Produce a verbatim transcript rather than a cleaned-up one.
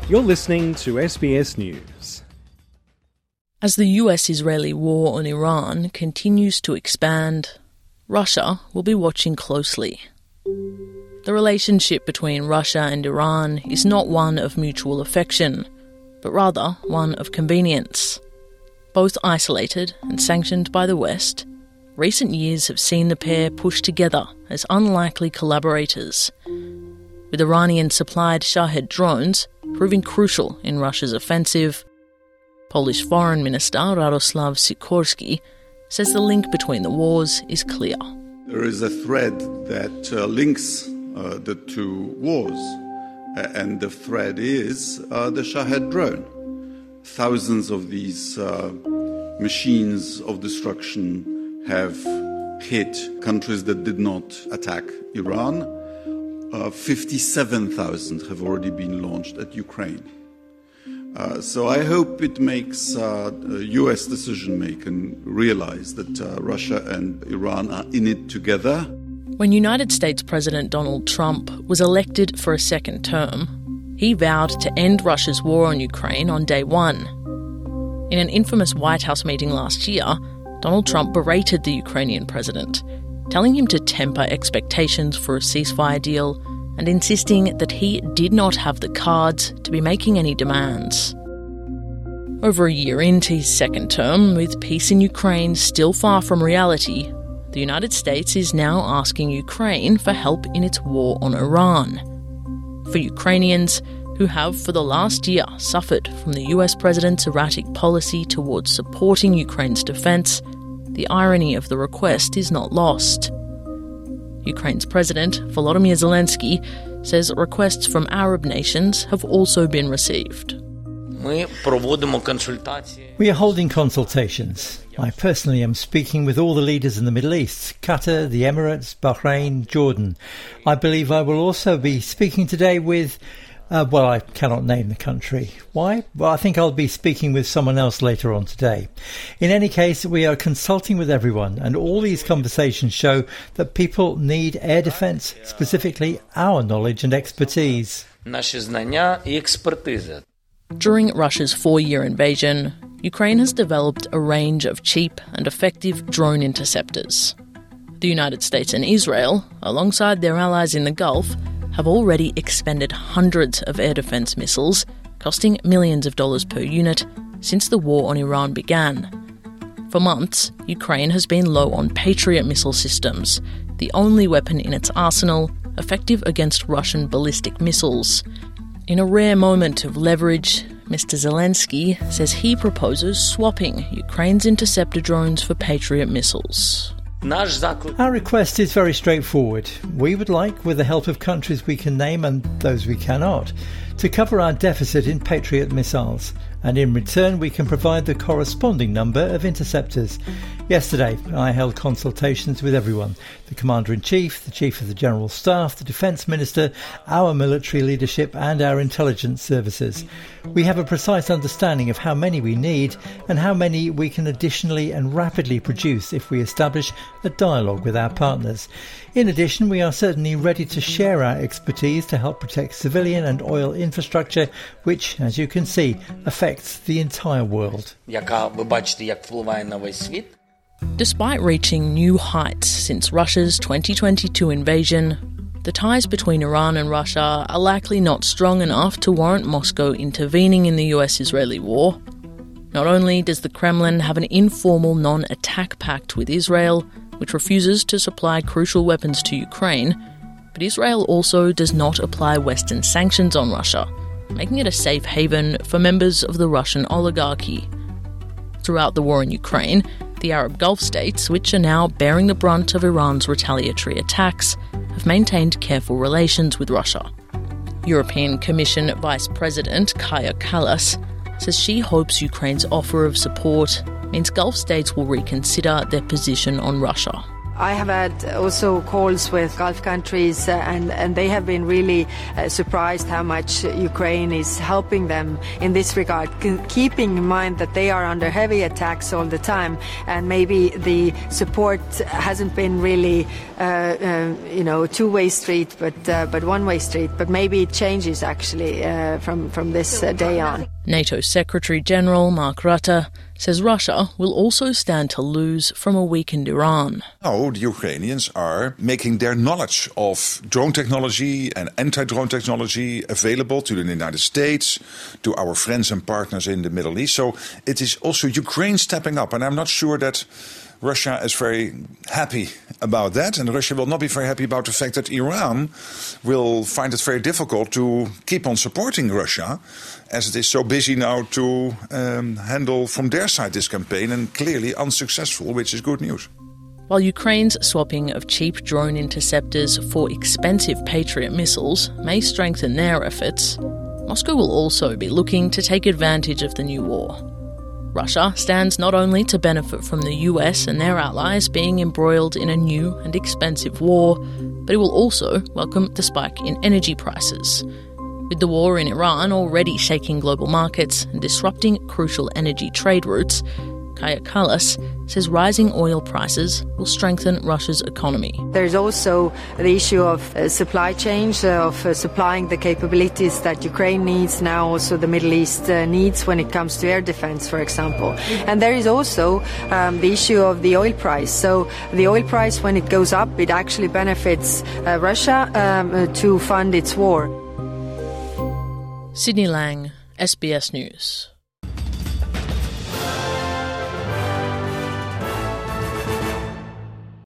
You're listening to S B S News. As the U S-Israeli war on Iran continues to expand, Russia will be watching closely. The relationship between Russia and Iran is not one of mutual affection, but rather one of convenience. Both isolated and sanctioned by the West, recent years have seen the pair push together as unlikely collaborators, with Iranian-supplied Shahed drones proving crucial in Russia's offensive. Polish Foreign Minister Radoslav Sikorski says the link between the wars is clear. There is a thread that uh, links uh, the two wars, uh, and the thread is uh, the Shahed drone. Thousands of these uh, machines of destruction have hit countries that did not attack Iran. Uh, fifty-seven thousand have already been launched at Ukraine. Uh, so I hope it makes uh, U S decision-making realize that uh, Russia and Iran are in it together. When United States President Donald Trump was elected for a second term, he vowed to end Russia's war on Ukraine on day one. In an infamous White House meeting last year, Donald Trump berated the Ukrainian president, telling him to temper expectations for a ceasefire deal and insisting that he did not have the cards to be making any demands. Over a year into his second term, with peace in Ukraine still far from reality, the United States is now asking Ukraine for help in its war on Iran. For Ukrainians who have for the last year suffered from the U S president's erratic policy towards supporting Ukraine's defence, the irony of the request is not lost. Ukraine's President, Volodymyr Zelensky, says requests from Arab nations have also been received. We are holding consultations. I personally am speaking with all the leaders in the Middle East, Qatar, the Emirates, Bahrain, Jordan. I believe I will also be speaking today with Uh, well, I cannot name the country. Why? Well, I think I'll be speaking with someone else later on today. In any case, we are consulting with everyone, and all these conversations show that people need air defence, specifically our knowledge and expertise. During Russia's four-year invasion, Ukraine has developed a range of cheap and effective drone interceptors. The United States and Israel, alongside their allies in the Gulf, have already expended hundreds of air defence missiles, costing millions of dollars per unit, since the war on Iran began. For months, Ukraine has been low on Patriot missile systems, the only weapon in its arsenal effective against Russian ballistic missiles. In a rare moment of leverage, Mister Zelensky says he proposes swapping Ukraine's interceptor drones for Patriot missiles. Our request is very straightforward. We would like, with the help of countries we can name and those we cannot, to cover our deficit in Patriot missiles, and in return we can provide the corresponding number of interceptors. Yesterday I held consultations with everyone, the Commander-in-Chief, the Chief of the General Staff, the Defence Minister, our military leadership and our intelligence services. We have a precise understanding of how many we need and how many we can additionally and rapidly produce if we establish a dialogue with our partners. In addition, we are certainly ready to share our expertise to help protect civilian and oil infrastructure, which, as you can see, affects the entire world. Despite reaching new heights since Russia's twenty twenty-two invasion, the ties between Iran and Russia are likely not strong enough to warrant Moscow intervening in the U S-Israeli war. Not only does the Kremlin have an informal non-attack pact with Israel, which refuses to supply crucial weapons to Ukraine, but Israel also does not apply Western sanctions on Russia, making it a safe haven for members of the Russian oligarchy. Throughout the war in Ukraine, the Arab Gulf states, which are now bearing the brunt of Iran's retaliatory attacks, have maintained careful relations with Russia. European Commission Vice President Kaja Kallas says she hopes Ukraine's offer of support means Gulf states will reconsider their position on Russia. I have had also calls with Gulf countries uh, and, and they have been really uh, surprised how much Ukraine is helping them in this regard, keeping in mind that they are under heavy attacks all the time and maybe the support hasn't been really, uh, uh, you know, two-way street but, uh, but one-way street, but maybe it changes actually uh, from, from this uh, day on. NATO Secretary-General Mark Rutte says Russia will also stand to lose from a weakened Iran. Now the Ukrainians are making their knowledge of drone technology and anti-drone technology available to the United States, to our friends and partners in the Middle East. So it is also Ukraine stepping up, and I'm not sure that Russia is very happy about that, and Russia will not be very happy about the fact that Iran will find it very difficult to keep on supporting Russia, as it is so busy now to um, handle from their side this campaign, and clearly unsuccessful, which is good news. While Ukraine's swapping of cheap drone interceptors for expensive Patriot missiles may strengthen their efforts, Moscow will also be looking to take advantage of the new war. Russia stands not only to benefit from the U S and their allies being embroiled in a new and expensive war, but it will also welcome the spike in energy prices. With the war in Iran already shaking global markets and disrupting crucial energy trade routes, Kaja Kallas says rising oil prices will strengthen Russia's economy. There's also the issue of uh, supply chain, uh, of uh, supplying the capabilities that Ukraine needs, now also the Middle East uh, needs when it comes to air defense, for example. And there is also um, the issue of the oil price. So the oil price, when it goes up, it actually benefits uh, Russia um, uh, to fund its war. Sydney Lang, S B S News.